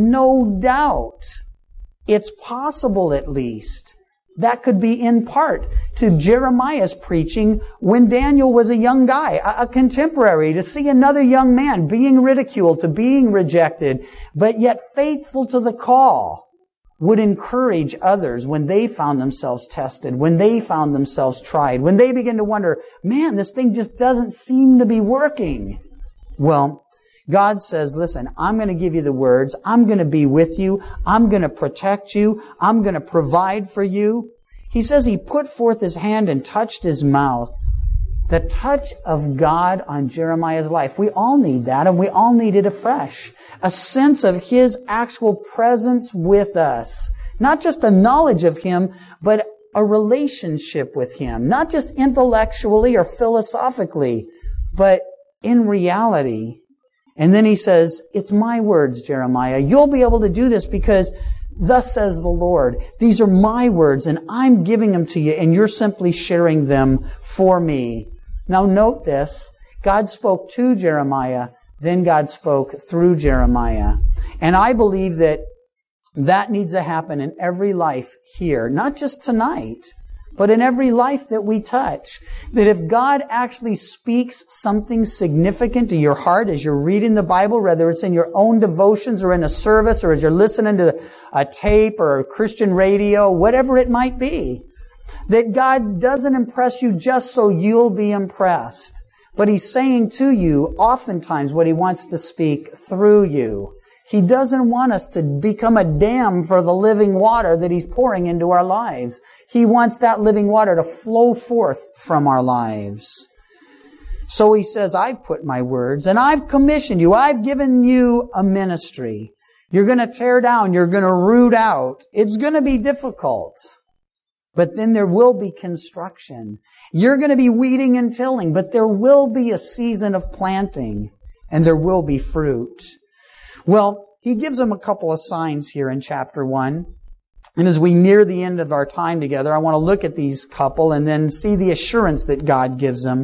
No doubt, it's possible at least, that could be in part to Jeremiah's preaching when Daniel was a young guy, a contemporary, to see another young man being ridiculed, to being rejected, but yet faithful to the call, would encourage others when they found themselves tested, when they found themselves tried, when they begin to wonder, man, this thing just doesn't seem to be working. Well, God says, listen, I'm going to give you the words. I'm going to be with you. I'm going to protect you. I'm going to provide for you. He says he put forth his hand and touched his mouth. The touch of God on Jeremiah's life. We all need that, and we all need it afresh. A sense of his actual presence with us. Not just a knowledge of him, but a relationship with him. Not just intellectually or philosophically, but in reality. And then he says, it's my words, Jeremiah. You'll be able to do this because thus says the Lord. These are my words and I'm giving them to you and you're simply sharing them for me. Now note this. God spoke to Jeremiah, then God spoke through Jeremiah. And I believe that needs to happen in every life here. Not just tonight, but in every life that we touch. That if God actually speaks something significant to your heart as you're reading the Bible, whether it's in your own devotions or in a service or as you're listening to a tape or a Christian radio, whatever it might be, that God doesn't impress you just so you'll be impressed. But He's saying to you oftentimes what He wants to speak through you. He doesn't want us to become a dam for the living water that He's pouring into our lives. He wants that living water to flow forth from our lives. So He says, I've put my words and I've commissioned you. I've given you a ministry. You're going to tear down. You're going to root out. It's going to be difficult. But then there will be construction. You're going to be weeding and tilling, but there will be a season of planting and there will be fruit. Well, He gives them a couple of signs here in chapter 1. And as we near the end of our time together, I want to look at these couple and then see the assurance that God gives them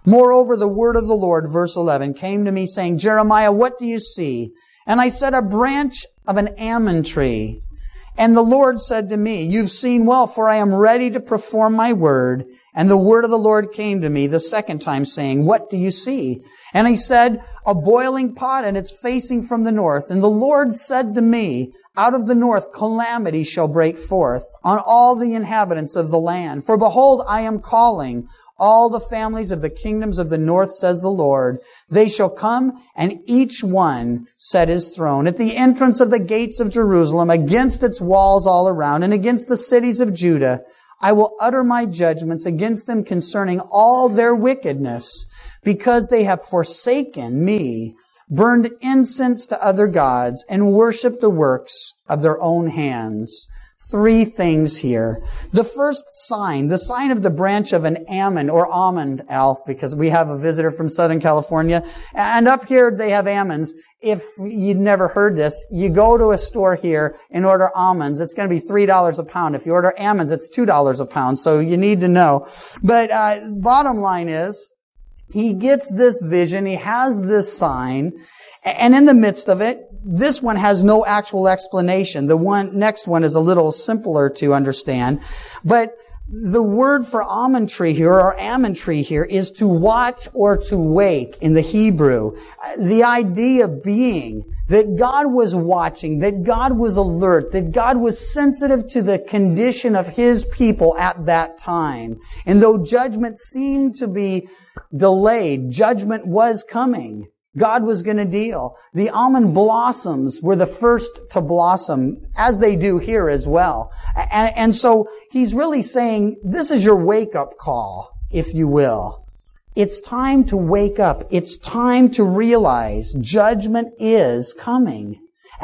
Moreover, the word of the Lord, verse 11, came to me saying, Jeremiah, what do you see? And I said, a branch of an almond tree. And the Lord said to me, you've seen well, for I am ready to perform my word. And the word of the Lord came to me the second time, saying, what do you see? And I said, a boiling pot, and it's facing from the north. And the Lord said to me, out of the north calamity shall break forth on all the inhabitants of the land. For behold, I am calling all the families of the kingdoms of the north, says the Lord. They shall come, and each one set his throne at the entrance of the gates of Jerusalem, against its walls all around, and against the cities of Judah. I will utter my judgments against them concerning all their wickedness, because they have forsaken me, burned incense to other gods, and worshipped the works of their own hands. Three things here. The first sign, the sign of the branch of an almond or almond, Alf, because we have a visitor from Southern California. And up here they have almonds. If you'd never heard this, you go to a store here and order almonds. It's going to be $3 a pound. If you order almonds, it's $2 a pound. So you need to know. But bottom line is, he gets this vision. He has this sign. And in the midst of it, this one has no actual explanation. The next one is a little simpler to understand. But the word for almond tree here, or almond tree here, is to watch or to wake in the Hebrew. The idea being that God was watching, that God was alert, that God was sensitive to the condition of His people at that time. And though judgment seemed to be delayed, judgment was coming. God was going to deal. The almond blossoms were the first to blossom, as they do here as well. And so he's really saying, this is your wake-up call, if you will. It's time to wake up. It's time to realize judgment is coming.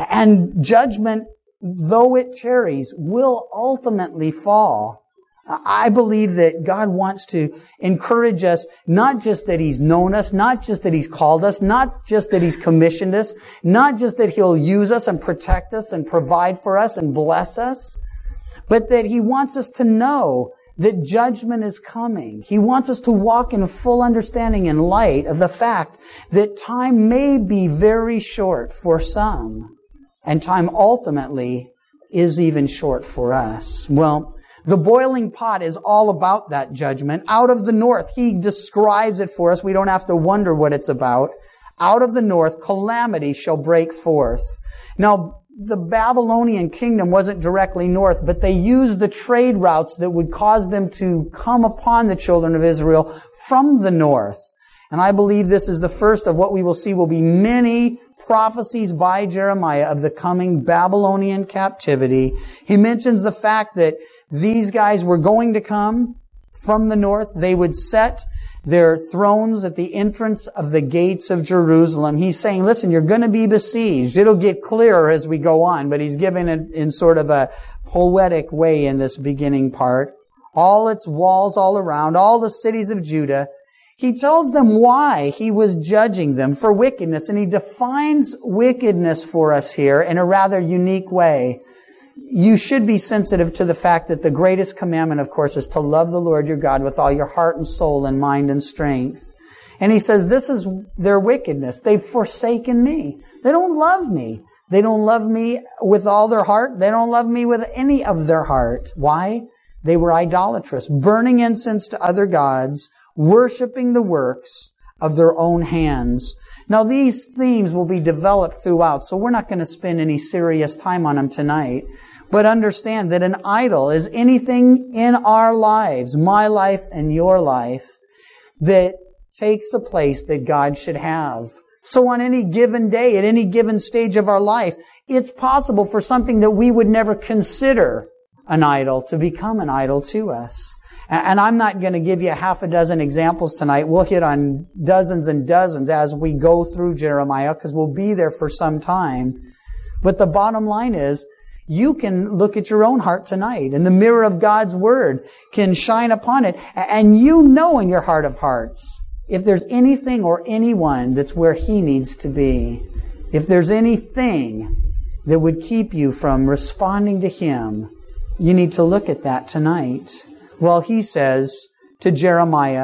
And judgment, though it tarries, will ultimately fall. I believe that God wants to encourage us, not just that He's known us, not just that He's called us, not just that He's commissioned us, not just that He'll use us and protect us and provide for us and bless us, but that He wants us to know that judgment is coming. He wants us to walk in full understanding in light of the fact that time may be very short for some, and time ultimately is even short for us. Well, the boiling pot is all about that judgment. Out of the north, he describes it for us. We don't have to wonder what it's about. Out of the north, calamity shall break forth. Now, the Babylonian kingdom wasn't directly north, but they used the trade routes that would cause them to come upon the children of Israel from the north. And I believe this is the first of what we will see will be many prophecies by Jeremiah of the coming Babylonian captivity. He mentions the fact that these guys were going to come from the north. They would set their thrones at the entrance of the gates of Jerusalem. He's saying, listen, you're going to be besieged. It'll get clearer as we go on, but he's giving it in sort of a poetic way in this beginning part. All its walls all around, all the cities of Judah. He tells them why he was judging them for wickedness, and he defines wickedness for us here in a rather unique way. You should be sensitive to the fact that the greatest commandment, of course, is to love the Lord your God with all your heart and soul and mind and strength. And he says, this is their wickedness. They've forsaken me. They don't love me. They don't love me with all their heart. They don't love me with any of their heart. Why? They were idolatrous, burning incense to other gods, worshiping the works of their own hands. Now, these themes will be developed throughout, so we're not going to spend any serious time on them tonight. But understand that an idol is anything in our lives, my life and your life, that takes the place that God should have. So on any given day, at any given stage of our life, it's possible for something that we would never consider an idol to become an idol to us. And I'm not going to give you half a dozen examples tonight. We'll hit on dozens and dozens as we go through Jeremiah, because we'll be there for some time. But the bottom line is, you can look at your own heart tonight, and the mirror of God's Word can shine upon it. And you know in your heart of hearts, if there's anything or anyone that's where He needs to be, if there's anything that would keep you from responding to Him, you need to look at that tonight. Well, he says to Jeremiah,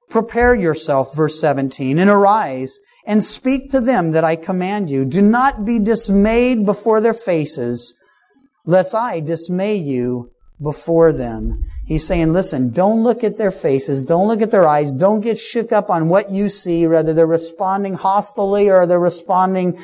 Prepare yourself, verse 17, and arise and speak to them that I command you. Do not be dismayed before their faces, lest I dismay you before them. He's saying, listen, don't look at their faces. Don't look at their eyes. Don't get shook up on what you see, whether they're responding hostilely or they're responding,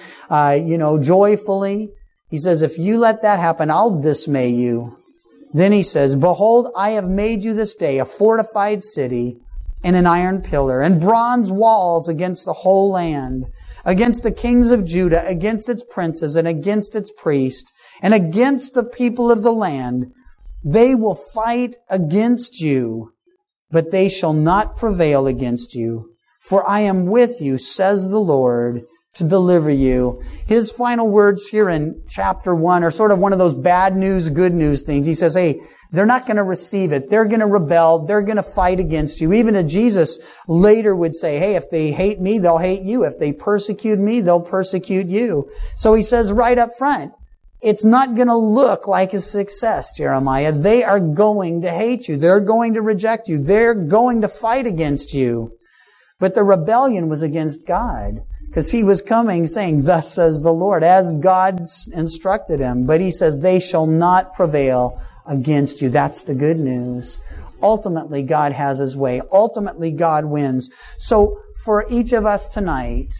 joyfully. He says, if you let that happen, I'll dismay you. Then he says, behold, I have made you this day a fortified city and an iron pillar and bronze walls against the whole land, against the kings of Judah, against its princes and against its priests, and against the people of the land. They will fight against you, but they shall not prevail against you. For I am with you, says the Lord, to deliver you. His final words here in chapter 1 are sort of one of those bad news, good news things. He says, hey, they're not going to receive it. They're going to rebel. They're going to fight against you. Even Jesus later would say, hey, if they hate me, they'll hate you. If they persecute me, they'll persecute you. So he says right up front, it's not going to look like a success, Jeremiah. They are going to hate you. They're going to reject you. They're going to fight against you. But the rebellion was against God, because he was coming saying, thus says the Lord, as God instructed him. But he says, they shall not prevail against you. That's the good news. Ultimately, God has his way. Ultimately, God wins. So for each of us tonight,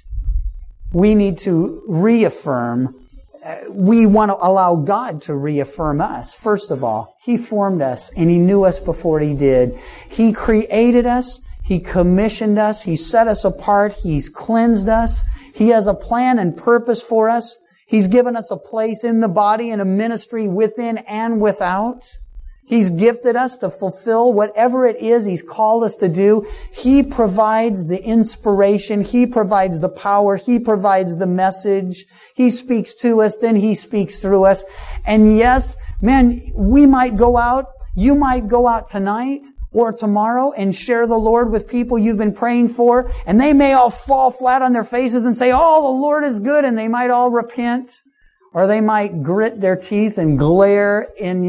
we need to reaffirm. We want to allow God to reaffirm us. First of all, He formed us and He knew us before He did. He created us. He commissioned us. He set us apart. He's cleansed us. He has a plan and purpose for us. He's given us a place in the body and a ministry within and without. He's gifted us to fulfill whatever it is He's called us to do. He provides the inspiration. He provides the power. He provides the message. He speaks to us, then He speaks through us. And yes, man, we might go out. You might go out tonight or tomorrow and share the Lord with people you've been praying for, and they may all fall flat on their faces and say, oh, the Lord is good, and they might all repent. Or they might grit their teeth and glare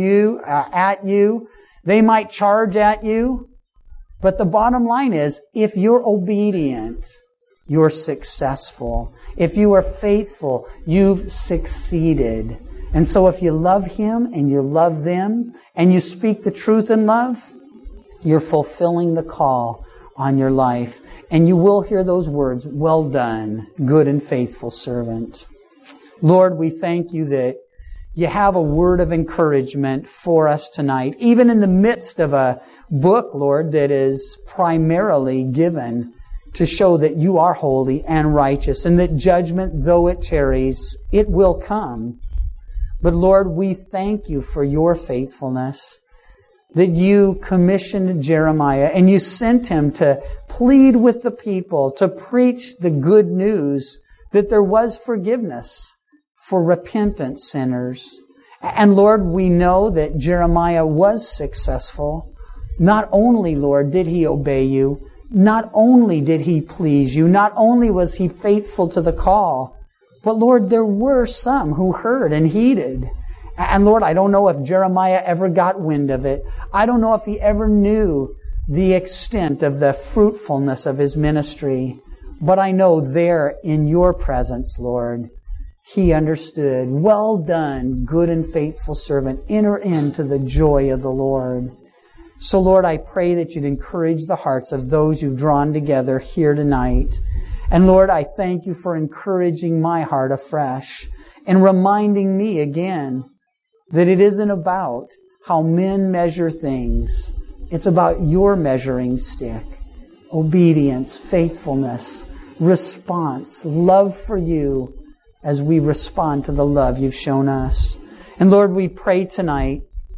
at you. They might charge at you. But the bottom line is, if you're obedient, you're successful. If you are faithful, you've succeeded. And so if you love Him and you love them and you speak the truth in love, you're fulfilling the call on your life. And you will hear those words, well done, good and faithful servant. Lord, we thank You that You have a word of encouragement for us tonight, even in the midst of a book, Lord, that is primarily given to show that You are holy and righteous, and that judgment, though it tarries, it will come. But Lord, we thank You for Your faithfulness, that You commissioned Jeremiah and You sent him to plead with the people, to preach the good news that there was forgiveness for repentant sinners. And Lord, we know that Jeremiah was successful. Not only, Lord, did he obey You, not only did he please You, not only was he faithful to the call, but Lord, there were some who heard and heeded. And Lord, I don't know if Jeremiah ever got wind of it. I don't know if he ever knew the extent of the fruitfulness of his ministry. But I know there in Your presence, Lord, he understood. Well done, good and faithful servant. Enter into the joy of the Lord. So Lord, I pray that You'd encourage the hearts of those You've drawn together here tonight. And Lord, I thank You for encouraging my heart afresh and reminding me again that it isn't about how men measure things. It's about Your measuring stick. Obedience, faithfulness, response, love for You, as we respond to the love You've shown us. And Lord, we pray tonight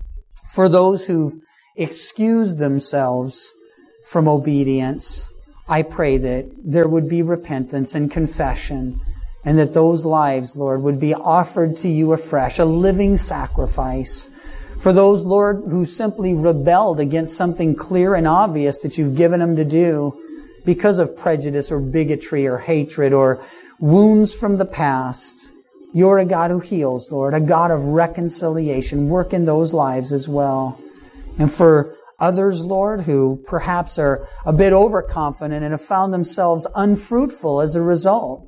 for those who've excused themselves from obedience. I pray that there would be repentance and confession, and that those lives, Lord, would be offered to You afresh, a living sacrifice. For those, Lord, who simply rebelled against something clear and obvious that You've given them to do because of prejudice or bigotry or hatred or wounds from the past. You're a God who heals, Lord, a God of reconciliation. Work in those lives as well. And for Others, Lord, who perhaps are a bit overconfident and have found themselves unfruitful as a result.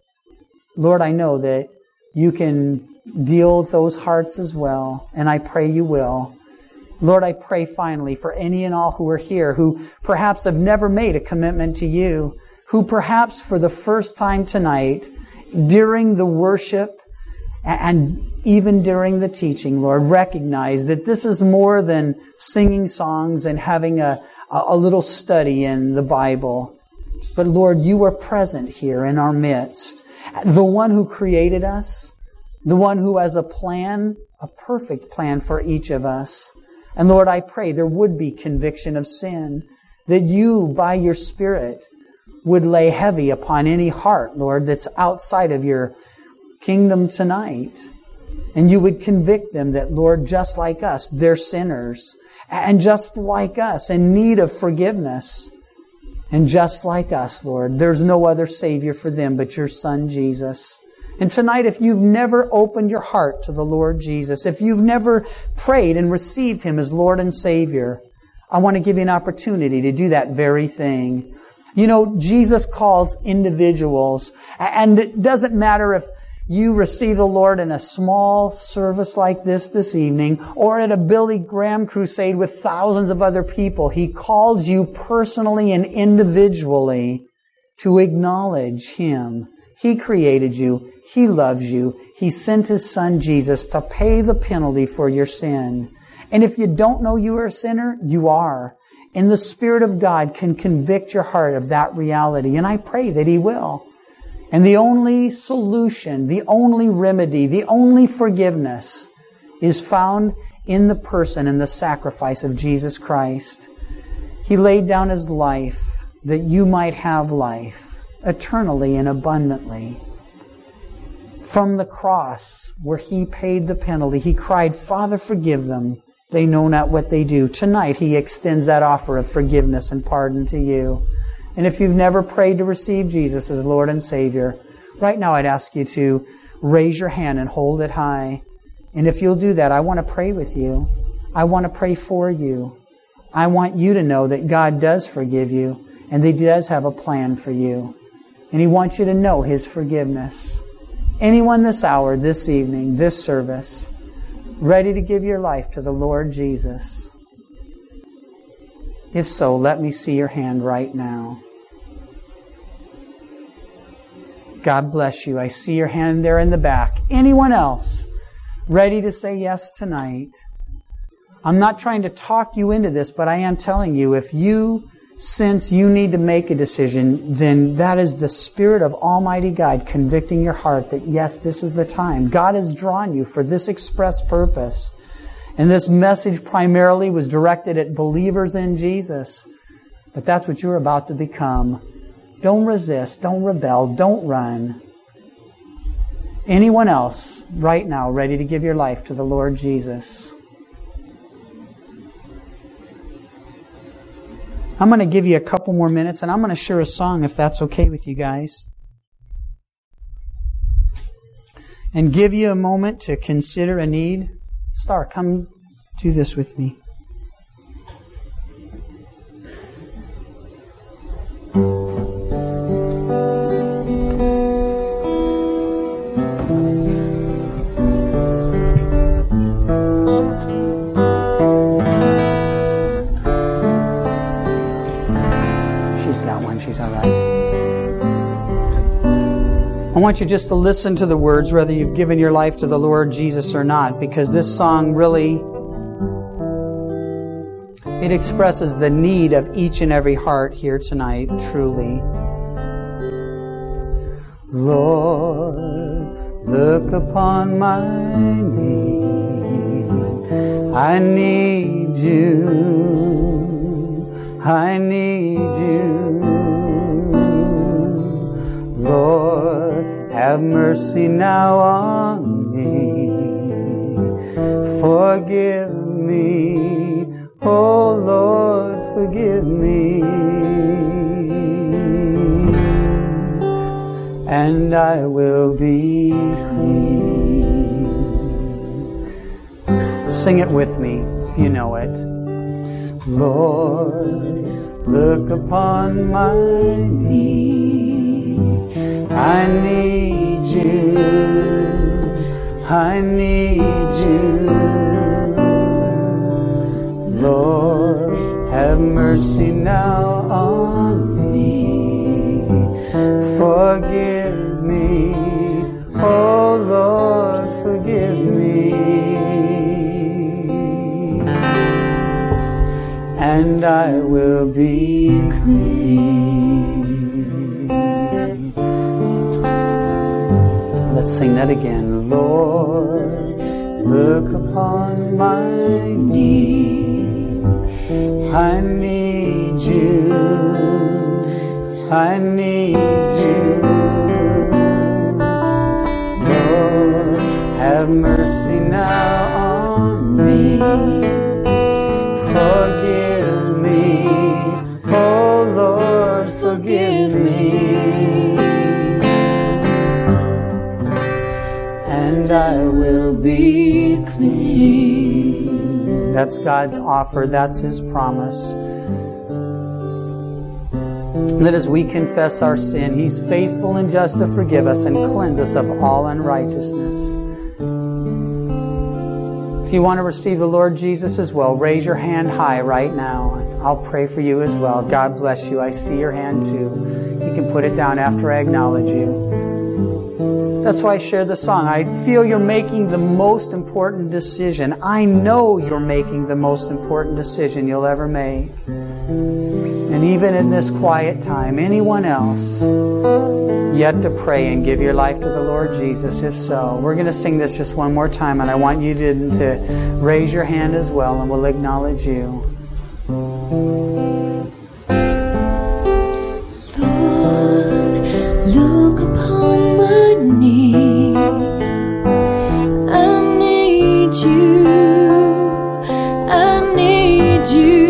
Lord, I know that you can deal with those hearts as well, and I pray you will. Lord, I pray finally for any and all who are here who perhaps have never made a commitment to you, who perhaps for the first time tonight, during the worship and even during the teaching, Lord, recognize that this is more than singing songs and having a little study in the Bible. But Lord, you are present here in our midst. The one who created us, the one who has a plan, a perfect plan for each of us. And Lord, I pray there would be conviction of sin, that you, by your Spirit, would lay heavy upon any heart, Lord, that's outside of your kingdom tonight. And you would convict them that, Lord, just like us, they're sinners. And just like us, in need of forgiveness. And just like us, Lord, there's no other Savior for them but your Son, Jesus. And tonight, if you've never opened your heart to the Lord Jesus, if you've never prayed and received Him as Lord and Savior, I want to give you an opportunity to do that very thing. You know, Jesus calls individuals, and it doesn't matter if you receive the Lord in a small service like this evening, or at a Billy Graham crusade with thousands of other people. He calls you personally and individually to acknowledge Him. He created you. He loves you. He sent His Son Jesus to pay the penalty for your sin. And if you don't know you are a sinner, you are. And the Spirit of God can convict your heart of that reality. And I pray that He will. And the only solution, the only remedy, the only forgiveness is found in the person and the sacrifice of Jesus Christ. He laid down His life that you might have life eternally and abundantly. From the cross where He paid the penalty, He cried, "Father, forgive them. They know not what they do." Tonight He extends that offer of forgiveness and pardon to you. And if you've never prayed to receive Jesus as Lord and Savior, right now I'd ask you to raise your hand and hold it high. And if you'll do that, I want to pray with you. I want to pray for you. I want you to know that God does forgive you and that He does have a plan for you. And He wants you to know His forgiveness. Anyone this hour, this evening, this service, ready to give your life to the Lord Jesus? If so, let me see your hand right now. God bless you. I see your hand there in the back. Anyone else ready to say yes tonight? I'm not trying to talk you into this, but I am telling you, if you sense you need to make a decision, then that is the Spirit of Almighty God convicting your heart that yes, this is the time. God has drawn you for this express purpose. And this message primarily was directed at believers in Jesus. But that's what you're about to become. Don't resist. Don't rebel. Don't run. Anyone else right now ready to give your life to the Lord Jesus? I'm going to give you a couple more minutes and I'm going to share a song if that's okay with you guys. And give you a moment to consider a need. Star, come do this with me. She's got one. She's all right. I want you just to listen to the words, whether you've given your life to the Lord Jesus or not, because this song really, it expresses the need of each and every heart here tonight, truly. Lord, look upon my need. I need you. I need you. Lord, have mercy now on me. Forgive me. Oh Lord, forgive me. And I will be clean. Sing it with me if you know it. Lord, look upon my need. I need you. I need you. Lord, have mercy now on me. Forgive me. Oh Lord, forgive me. And I will be clean. Let's sing that again. Lord, look upon my need. I need you. I need you. Lord, have mercy now on me. Forgive me. Oh Lord, forgive me. And I will be clean. That's God's offer. That's His promise. That as we confess our sin, He's faithful and just to forgive us and cleanse us of all unrighteousness. If you want to receive the Lord Jesus as well, raise your hand high right now. I'll pray for you as well. God bless you. I see your hand too. You can put it down after I acknowledge you. That's why I share the song. I feel you're making the most important decision. I know you're making the most important decision you'll ever make. And even in this quiet time, anyone else yet to pray and give your life to the Lord Jesus? If so, we're going to sing this just one more time, and I want you to raise your hand as well, and we'll acknowledge you. Lord, look upon my need. I need you. I need you.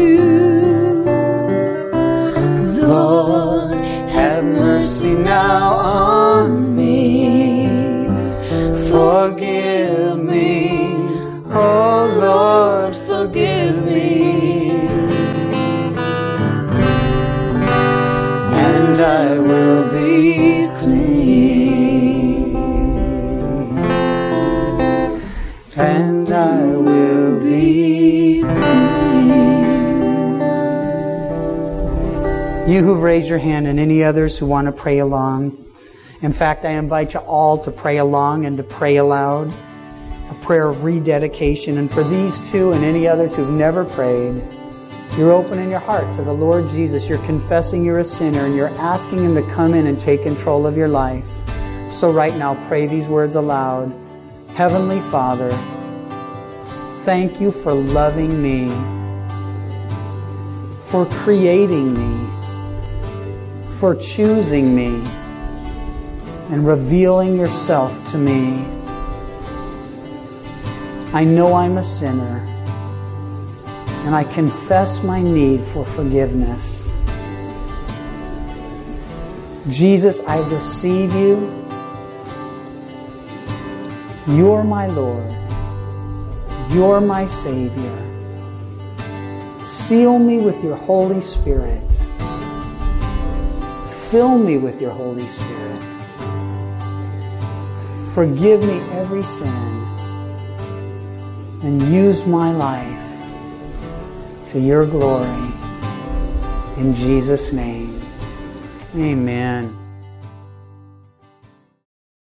Lord, have mercy now on me. Forgive me. Oh Lord, forgive me. And I will be clean. And I will be clean. You who've raised your hand and any others who want to pray along. In fact, I invite you all to pray along and to pray aloud. A prayer of rededication. And for these two and any others who've never prayed, you're opening your heart to the Lord Jesus. You're confessing you're a sinner and you're asking Him to come in and take control of your life. So right now, pray these words aloud. Heavenly Father, thank you for loving me, for creating me, for choosing me, and revealing yourself to me. I know I'm a sinner, and I confess my need for forgiveness. Jesus, I receive you. You're my Lord. You're my Savior. Seal me with your Holy Spirit. Fill me with your Holy Spirit. Forgive me every sin and use my life to your glory. In Jesus' name, amen.